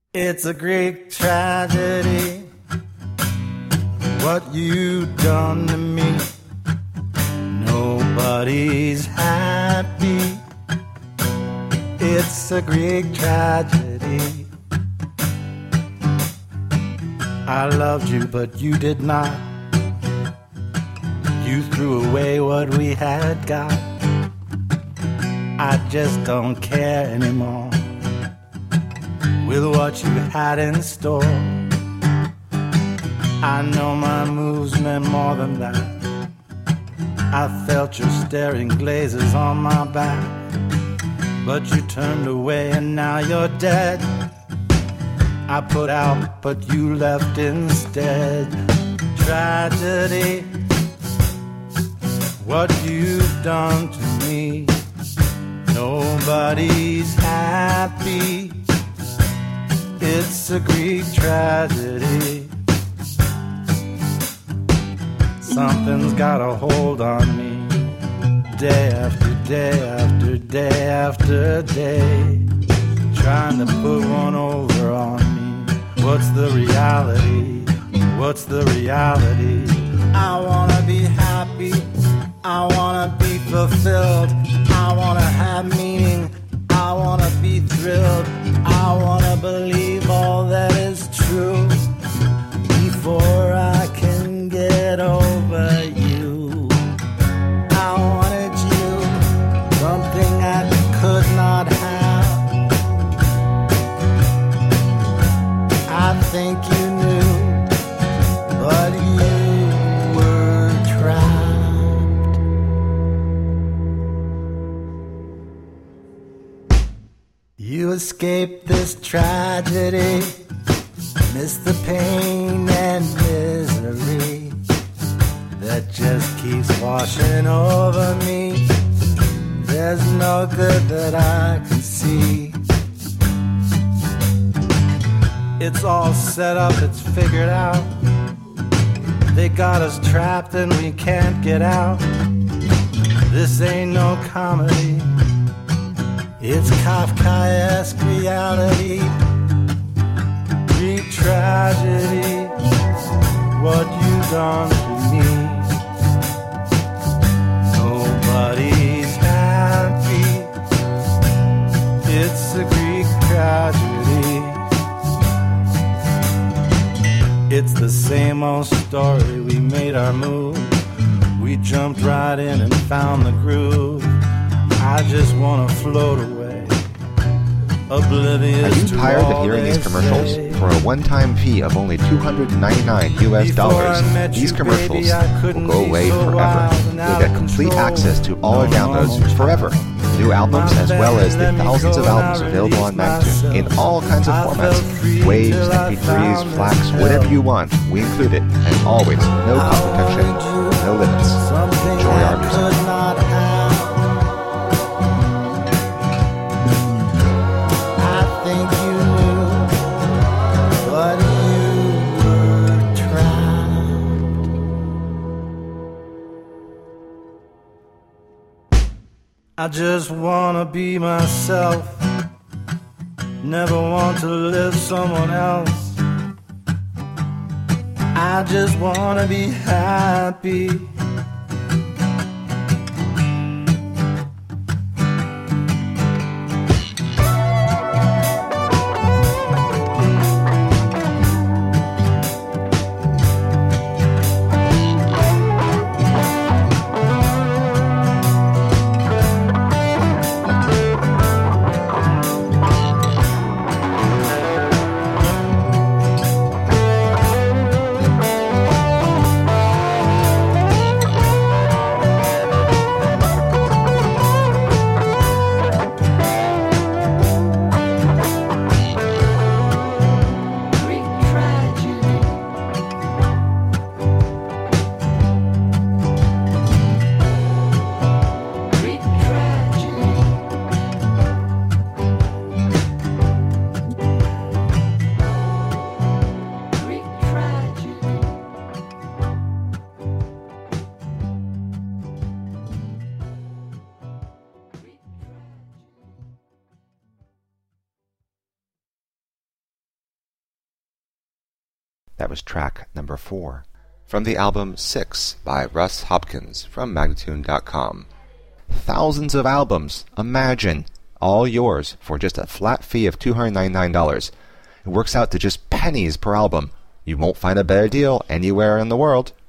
It's a Greek tragedy, what you've done to me. Nobody's happy. It's a Greek tragedy. I loved you, but you did not. You threw away what we had got. I just don't care anymore with what you had in store. I know my moves meant more than that. I felt your staring glazes on my back, but you turned away and now you're dead. I put out, but you left instead. Tragedy, what you've done to me. Nobody's happy. It's a Greek tragedy. Something's got a hold on me. Day after day after day after day, trying to put one over on me. What's the reality? What's the reality? I wanna be happy. I wanna be fulfilled. I wanna have meaning. I wanna be thrilled. I wanna believe all that is true before I can get over you. I wanted you, something I could not have. I think you knew, but you were trapped. You escaped this tragedy, missed the pain and misery that just keeps washing over me. There's no good that I can see. It's all set up, it's figured out. They got us trapped and we can't get out. This ain't no comedy, it's Kafkaesque reality. Greek tragedy, what you done to me. Nobody's happy. It's a Greek tragedy. It's the same old story, we made our move. We jumped right in and found the groove. I just wanna float away, oblivious. Are you tired of hearing these commercials? For a one-time fee of only $299 US, these commercials will go away forever. You'll get complete access to all our downloads forever. New albums as well as the thousands of albums available on Magtune in all kinds of formats. Waves, MP3s, FLACs, whatever you want, we include it. And always, no cost protection, no limits. Enjoy our music. I just wanna be myself, never want to live someone else. I just wanna be happy. That was track number 4. From the album 6 by Russ Hopkins from Magnatune.com. Thousands of albums, imagine, all yours for just a flat fee of $299. It works out to just pennies per album. You won't find a better deal anywhere in the world.